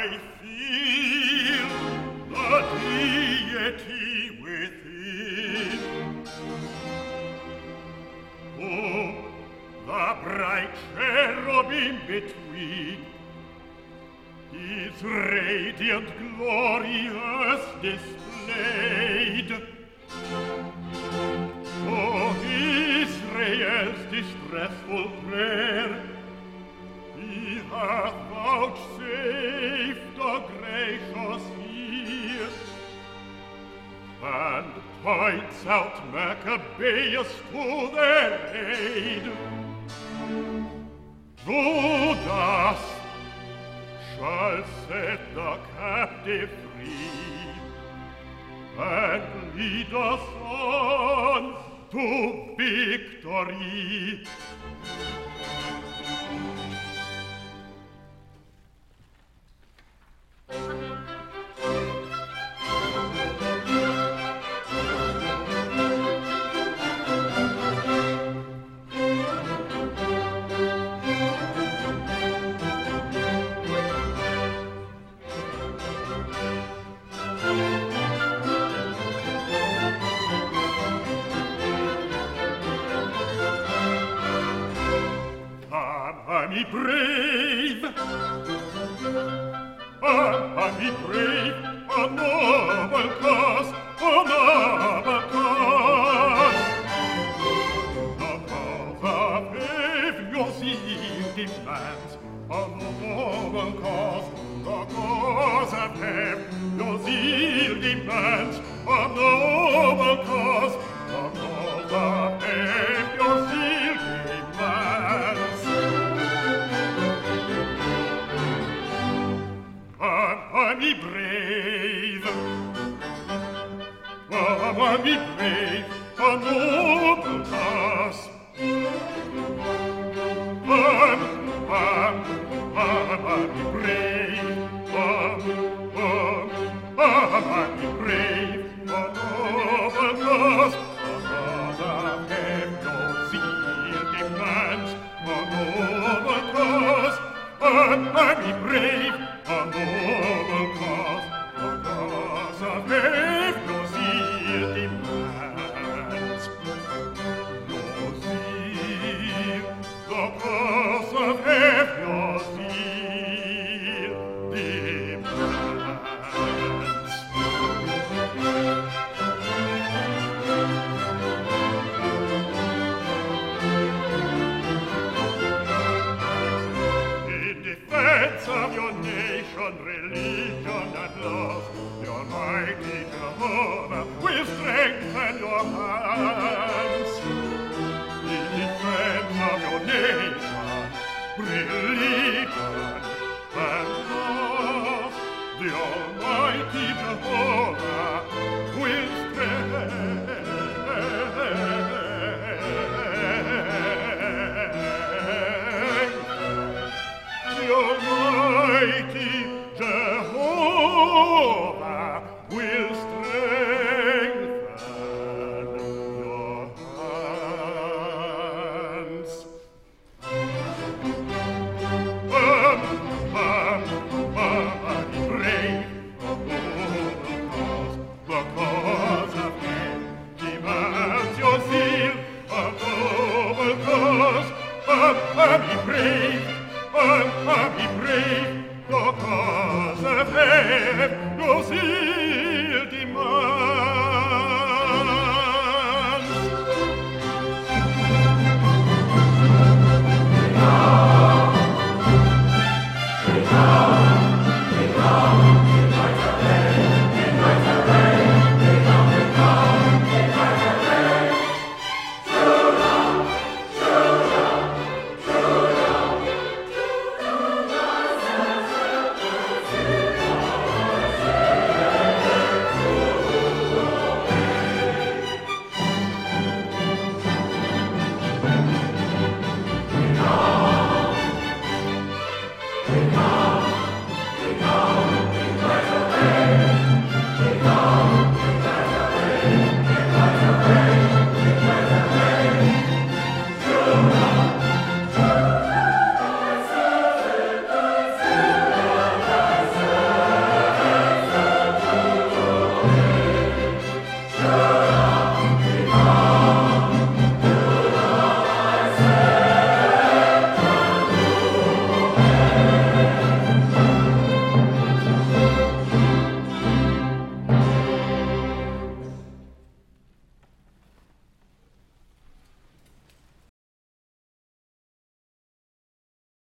I feel the deity within. Oh, the bright cherubim between, his radiant glorious displayed. Oh, Israel's distressful prayer, he hath vouchsafed a gracious ear, and points out Maccabeus to their aid. Judas shall set the captive free, and lead us on to victory. Army brave, army brave, a noble cause, a noble cause. The cause of heaven your zeal demands, a noble cause. The cause of heaven your zeal demands, a noble cause. The cause of heaven your zeal demands. Army brave, army brave, a noble cause. Army brave, army brave, a noble cause. A cause of heaven your zeal demands, a noble cause. Army brave, a noble cause, a cause of heaven your zeal demands. Your zeal, the cause of heaven your zeal demands. In defense of your nation, religion, and love, your mighty Jehovah will strengthen your hands. In defense of your nation, religion, and love,